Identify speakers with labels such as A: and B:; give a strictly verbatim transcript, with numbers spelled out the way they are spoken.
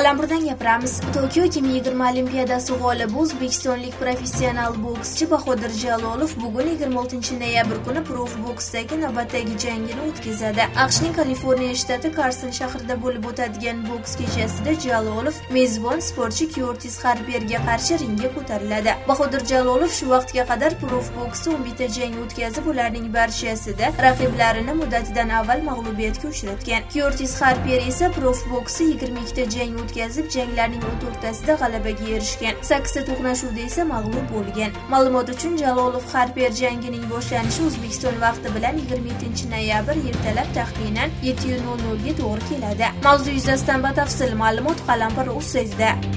A: Qalampirdan gapiramiz. Tokio ikki ming yigirma Olimpiadasi g'olibi o'zbekistonlik professional bokschi Bahodir Jalolov bugun yigirma oltinchi noyabr kuni prof boksdagi navbatdagi jangini o'tkazadi. AQShning Kaliforniya shtati Karson shahrida bo'lib o'tadigan boks kechasida Jalolov mezbon sportchi Kyortis Xarperga qarshi ringga ko'tariladi. Bahodir Jalolov shu vaqtga qadar prof boksda o'n bitta jang o'tkazib, ularning barchasida raqiblarini muddatidan avval mag'lubiyatga uchratgan. Kyortis Xarper esa prof boksda yigirma ikkita jang o'tkazib, janglarning o'n to'rttasida g'alabaga erishgan. sakkizta to'qnashuvda esa mag'lub bo'lgan. Ma'lumot uchun, Jalolov Xarper jangining boshlanishi O'zbekiston vaqti bilan yigirma yettinchi noyabr ertalab taxminan yetti nol nol ga to'g'ri keladi. Mavzu yuzasidan batafsil ma'lumot Qalampir.uz saytida.